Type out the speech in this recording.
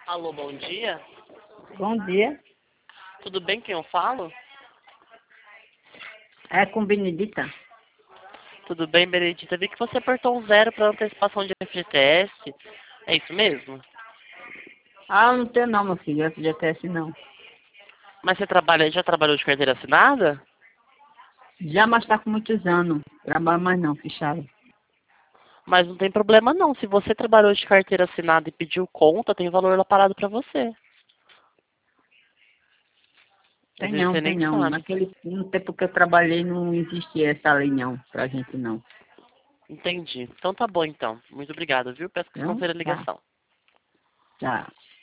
Alô, bom dia. Bom dia. Tudo bem, quem eu falo? É com Benedita? Tudo bem, Benedita? Vi que você apertou um 0 para antecipação de FGTS. É isso mesmo? Ah, não tenho não, meu filho. FGTS não. Mas você já trabalhou de carteira assinada? Já, mas está com muitos anos. Trabalho mais não, fichado. Mas não tem problema não. Se você trabalhou de carteira assinada e pediu conta, tem valor lá parado para você. Às Tem vezes não, você tem nem não. sabe. No tempo que eu trabalhei não existia essa lei não, pra gente não. Entendi. Então tá bom então. Muito obrigado, viu? Peço que Então, transfira a tá, ligação. tá.